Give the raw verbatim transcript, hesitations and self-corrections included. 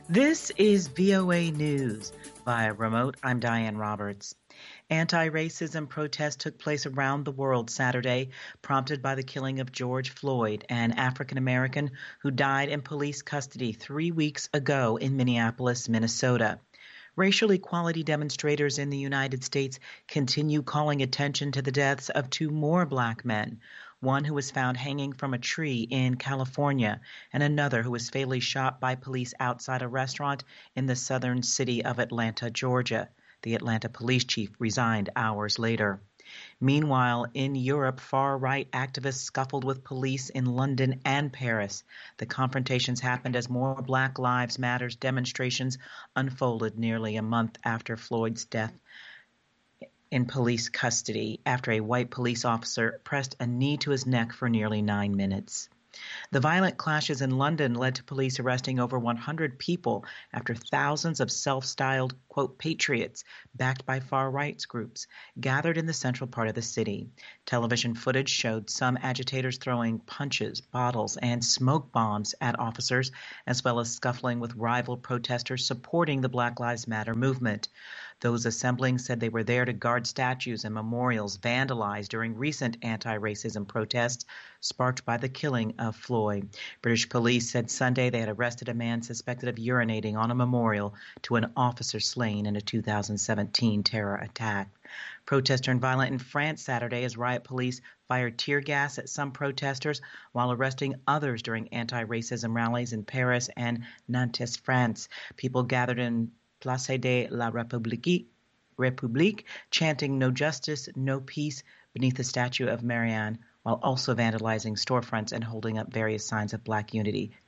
This is V O A News. Via remote, I'm Diane Roberts. Anti-racism protests took place around the world Saturday, prompted by the killing of George Floyd, an African-American who died in police custody three weeks ago in Minneapolis, Minnesota. Racial equality demonstrators in the United States continue calling attention to the deaths of two more black men, one who was found hanging from a tree in California, and another who was fatally shot by police outside a restaurant in the southern city of Atlanta, Georgia. The Atlanta police chief resigned hours later. Meanwhile, in Europe, far-right activists scuffled with police in London and Paris. The confrontations happened as more Black Lives Matter demonstrations unfolded nearly a month after Floyd's death in police custody after a white police officer pressed a knee to his neck for nearly nine minutes. The violent clashes in London led to police arresting over one hundred people after thousands of self-styled, quote, patriots, backed by far-right groups, gathered in the central part of the city. Television footage showed some agitators throwing punches, bottles, and smoke bombs at officers, as well as scuffling with rival protesters supporting the Black Lives Matter movement. Those assembling said they were there to guard statues and memorials vandalized during recent anti-racism protests sparked by the killing of Floyd. British police said Sunday they had arrested a man suspected of urinating on a memorial to an officer slain in a two thousand seventeen terror attack. Protests turned violent in France Saturday as riot police fired tear gas at some protesters while arresting others during anti-racism rallies in Paris and Nantes, France. People gathered in Place de la République, République, chanting "No justice, no peace" beneath the statue of Marianne, while also vandalizing storefronts and holding up various signs of Black unity.